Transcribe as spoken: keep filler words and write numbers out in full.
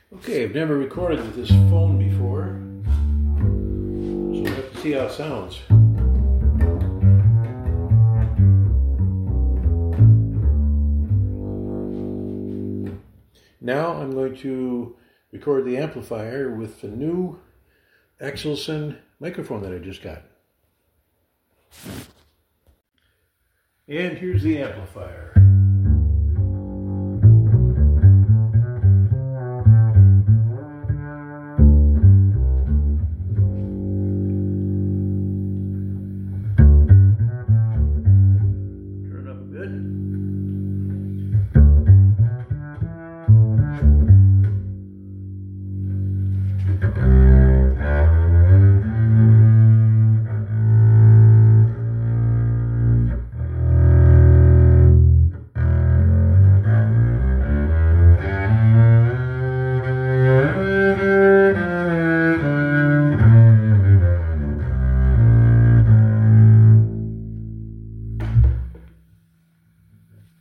Okay, I've never recorded with this phone before, so we'll have to see how it sounds. Now I'm going to record the amplifier with the new Axelson microphone that I just got. And here's the amplifier.